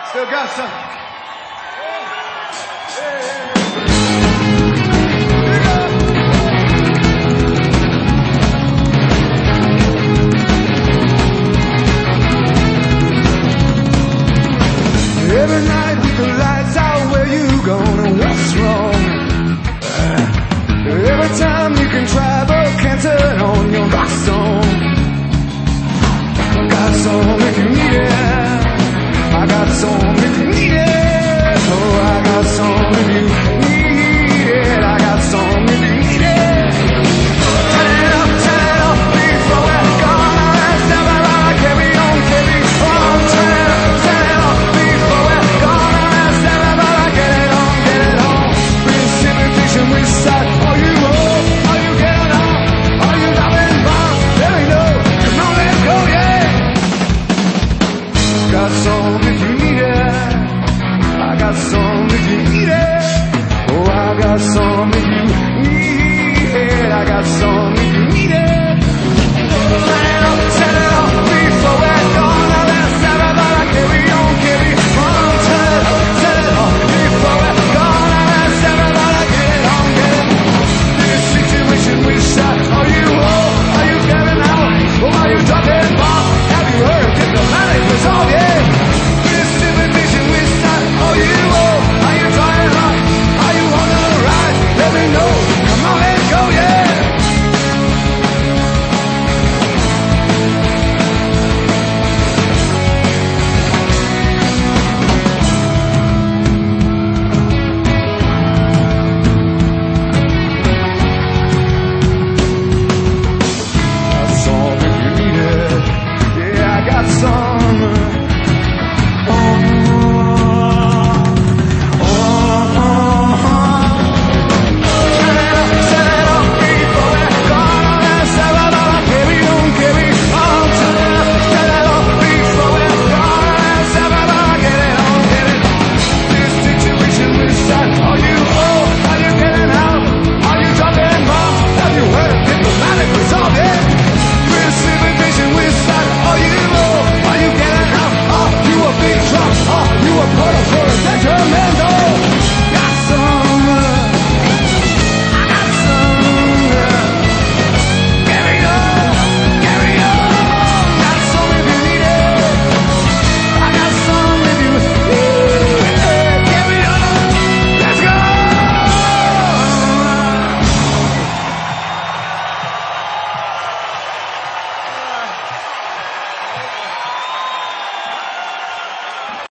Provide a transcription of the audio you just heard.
Still got some. Every night with the lights out, where you going and what's wrong? Every time you can travel, can't turn on your rock song. I got some if you need it. I got some.